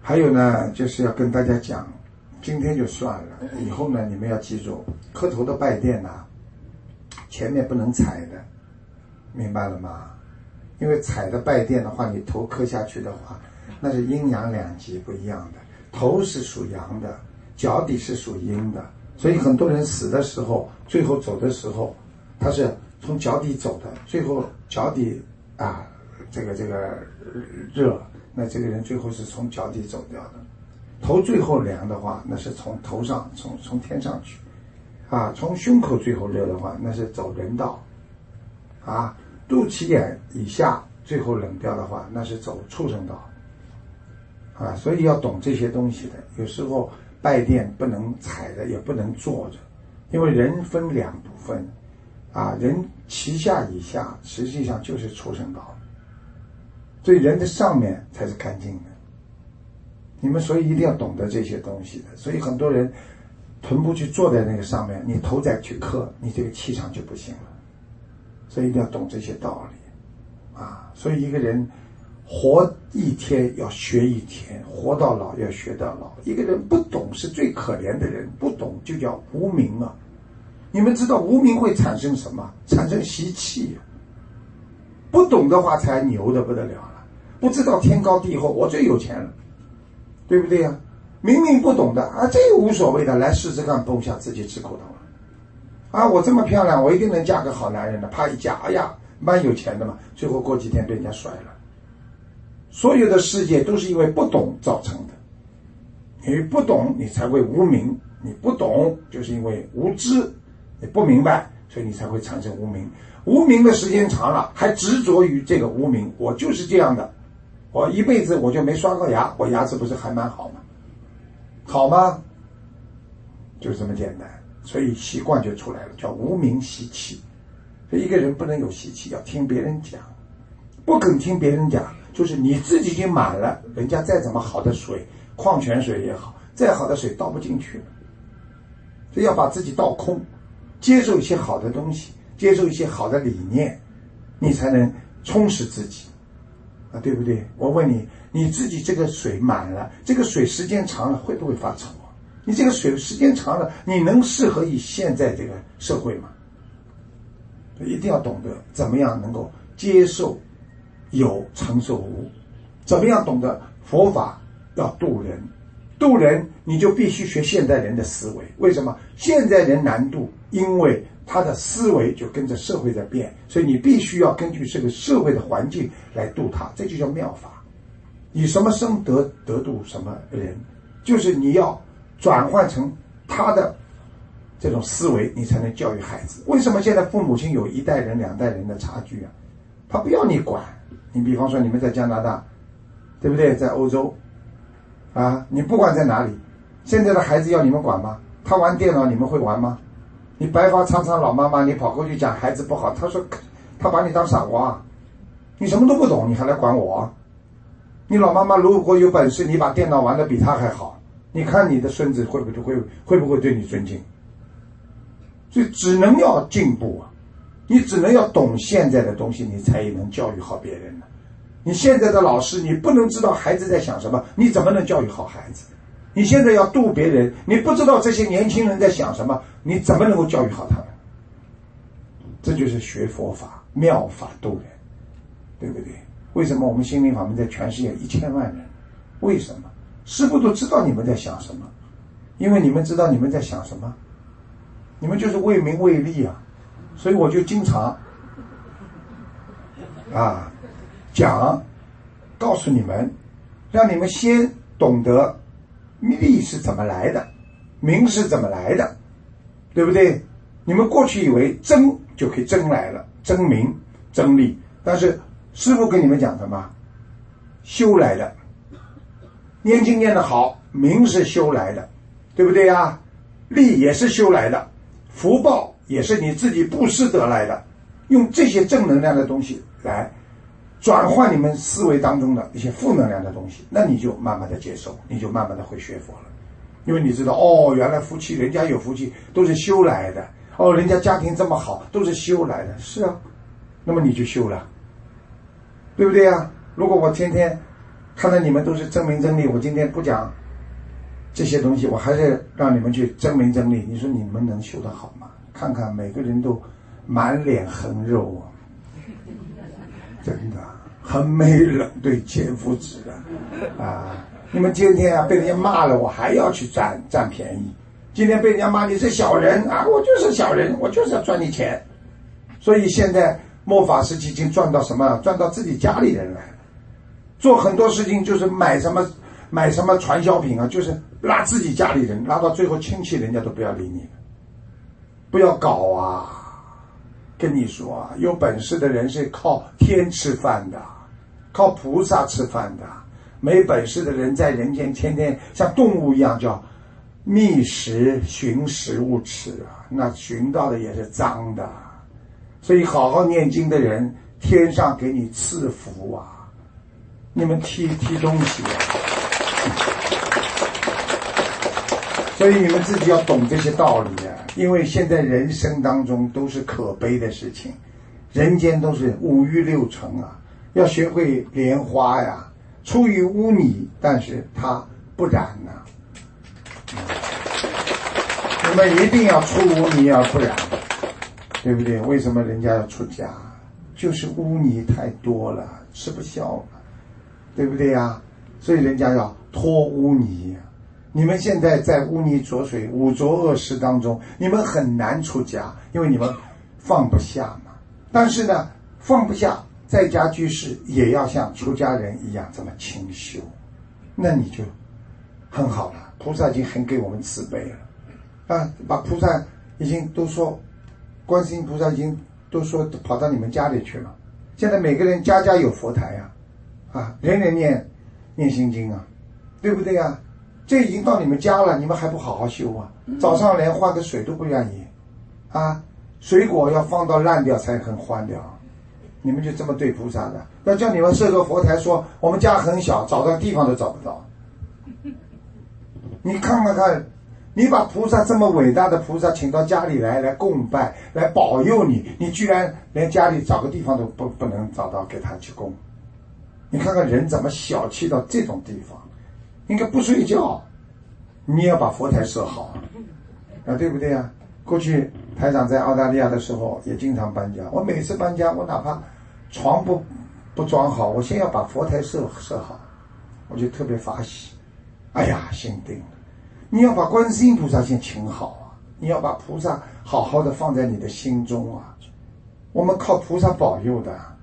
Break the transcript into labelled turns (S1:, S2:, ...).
S1: 还有呢，就是要跟大家讲，今天就算了，以后呢，你们要记住，磕头的拜殿呐，前面不能踩的，明白了吗？因为踩的拜殿的话，你头磕下去的话，那是阴阳两极不一样的，头是属阳的，脚底是属阴的，所以很多人死的时候，最后走的时候，他是从脚底走的，最后脚底这个热，那这个人最后是从脚底走掉的。头最后凉的话，那是从头上从天上去，从胸口最后热的话，那是走人道，肚脐眼以下最后冷掉的话，那是走畜生道，所以要懂这些东西的。有时候拜殿不能踩的，也不能坐着，因为人分两部分，人脐下以下实际上就是畜生道，所以人的上面才是干净的。你们所以一定要懂得这些东西的。所以很多人臀部去坐在那个上面，你头再去磕，你这个气场就不行了。所以一定要懂这些道理所以一个人活一天要学一天，活到老要学到老。一个人不懂是最可怜的人，不懂就叫无明啊。你们知道无明会产生什么？产生习气不懂的话才牛的不得了了，不知道天高地厚，我最有钱了，对不对呀？明明不懂的这个无所谓的，来试试看，崩下自己吃苦头了我这么漂亮，我一定能嫁个好男人的，啪一嫁，哎呀蛮有钱的嘛，最后过几天被人家甩了。所有的世界都是因为不懂造成的，你不懂你才会无明，你不懂就是因为无知，你不明白，所以你才会产生无明。无明的时间长了，还执着于这个无明，我就是这样的，我一辈子我就没刷过牙，我牙齿不是还蛮好吗？好吗？就是这么简单。所以习惯就出来了，叫无明习气。所以一个人不能有习气，要听别人讲，不肯听别人讲，就是你自己已经满了，人家再怎么好的水，矿泉水也好，再好的水倒不进去了。所以要把自己倒空，接受一些好的东西，接受一些好的理念，你才能充实自己对不对？我问你，你自己这个水满了，这个水时间长了会不会发臭你这个水时间长了，你能适合于现在这个社会吗？一定要懂得怎么样能够接受有，承受无，怎么样懂得佛法要度人。度人你就必须学现代人的思维。为什么现代人难度？因为他的思维就跟着社会在变，所以你必须要根据这个社会的环境来度他，这就叫妙法。以什么生得度什么人，就是你要转换成他的这种思维，你才能教育孩子。为什么现在父母亲有一代人两代人的差距他不要你管。你比方说你们在加拿大，对不对？在欧洲你不管在哪里，现在的孩子要你们管吗？他玩电脑你们会玩吗？你白发苍苍老妈妈，你跑过去讲孩子不好，他说他把你当傻瓜你什么都不懂，你还来管我你老妈妈如果有本事，你把电脑玩得比他还好，你看你的孙子会不会对你尊敬？所以只能要进步你只能要懂现在的东西，你才能教育好别人你现在的老师，你不能知道孩子在想什么，你怎么能教育好孩子？你现在要度别人，你不知道这些年轻人在想什么，你怎么能够教育好他们？这就是学佛法，妙法度人，对不对？为什么我们心灵法门在全世界1000万人？为什么？师父都知道你们在想什么，因为你们知道你们在想什么，你们就是为名为利所以我就经常讲，告诉你们，让你们先懂得利是怎么来的，名是怎么来的，对不对？你们过去以为争就可以争来了，争名争利，但是师父跟你们讲什么？修来的。念经念得好，名是修来的，对不对利也是修来的，福报也是你自己布施得来的。用这些正能量的东西来转换你们思维当中的一些负能量的东西，那你就慢慢的接受，你就慢慢的会学佛了。因为你知道原来夫妻人家有福气都是修来的，人家家庭这么好都是修来的。是那么你就修了，对不对如果我天天看到你们都是争名争利，我今天不讲这些东西，我还是让你们去争名争利。你说你们能修得好吗？看看每个人都满脸横肉啊，真的很没人对千夫指的啊！你们今天啊被人家骂了，我还要去占便宜。今天被人家骂你是小人啊，我就是小人，我就是要赚你钱。所以现在末法时期已经赚到什么？赚到自己家里人来了。做很多事情就是买什么传销品啊，就是拉自己家里人，拉到最后亲戚人家都不要理你了。不要搞啊！跟你说啊，有本事的人是靠天吃饭的，靠菩萨吃饭的。没本事的人在人间天天像动物一样叫觅食寻食物吃啊，那寻到的也是脏的。所以好好念经的人，天上给你赐福啊！你们踢东西啊！所以你们自己要懂这些道理啊！因为现在人生当中都是可悲的事情，人间都是五欲六尘啊，要学会莲花呀，出于污泥，但是它不染啊。你们一定要出污泥而不染，对不对？为什么人家要出家？就是污泥太多了，吃不消了，对不对呀？所以人家要脱污泥。你们现在在污泥浊水、五浊恶世当中，你们很难出家，因为你们放不下嘛。但是呢，放不下，在家居士也要像出家人一样这么清修，那你就很好了。菩萨已经很给我们慈悲了啊！把菩萨已经都说，观世音菩萨已经都说跑到你们家里去了。现在每个人家家有佛台啊，人人念心经啊，对不对呀？这已经到你们家了，你们还不好好修啊？早上连换个水都不愿意啊！水果要放到烂掉才肯换掉，你们就这么对菩萨的？要叫你们设个佛台，说我们家很小，找到地方都找不到。你看看，你把菩萨这么伟大的菩萨请到家里来供拜，来保佑你，你居然连家里找个地方都不能找到给他去供。你看看人怎么小气到这种地方，应该不睡觉，你也要把佛台设好啊，对不对啊？过去台长在澳大利亚的时候也经常搬家，我每次搬家，我哪怕床不装好，我先要把佛台设好，我就特别发喜。哎呀，心定了。你要把观世音菩萨先请好啊，你要把菩萨好好的放在你的心中啊，我们靠菩萨保佑的。